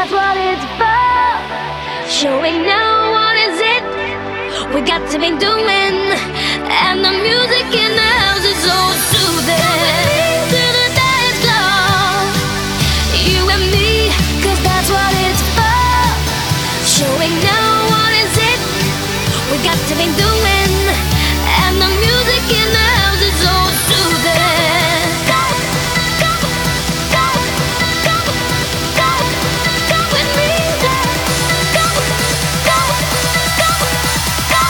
that's what it's for. Showing now what is it we got to be doing, and the music in the house is so soothing. To the dance floor, you and me, 'cause that's what it's for. Showing now what is it we got to be doing, and the music in the house is so soothing. Go, go, go, go, go, go with me. Go, go, go, go, go, go,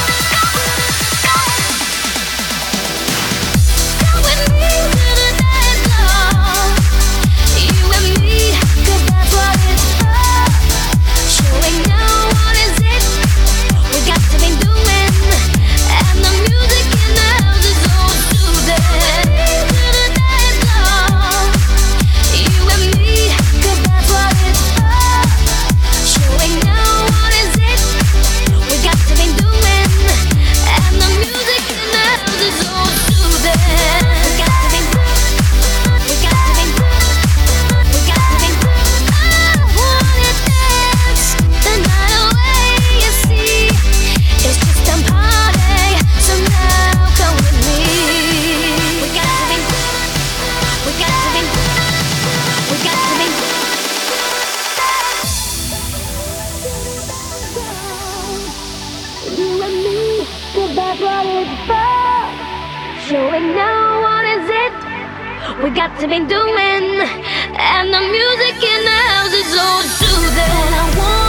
go with me to the dance floor. You and me, 'cause that's what it's for. Showing now what is it we got to be doing, and the music in the house is so soothing. To the dance floor, you and me, 'cause that's what it's for. Showing now what is it we got to be doing, and the music in the house is so soothing. We got to be, we got to be, we got to be. I wanna dance the night away, you see. It's just a party, so now come with me. We got to be, we got to be, we got to be. You and me, 'cause that's what it's for. Showing now what is it we got to be doing, and the music in the house is so soothing. I want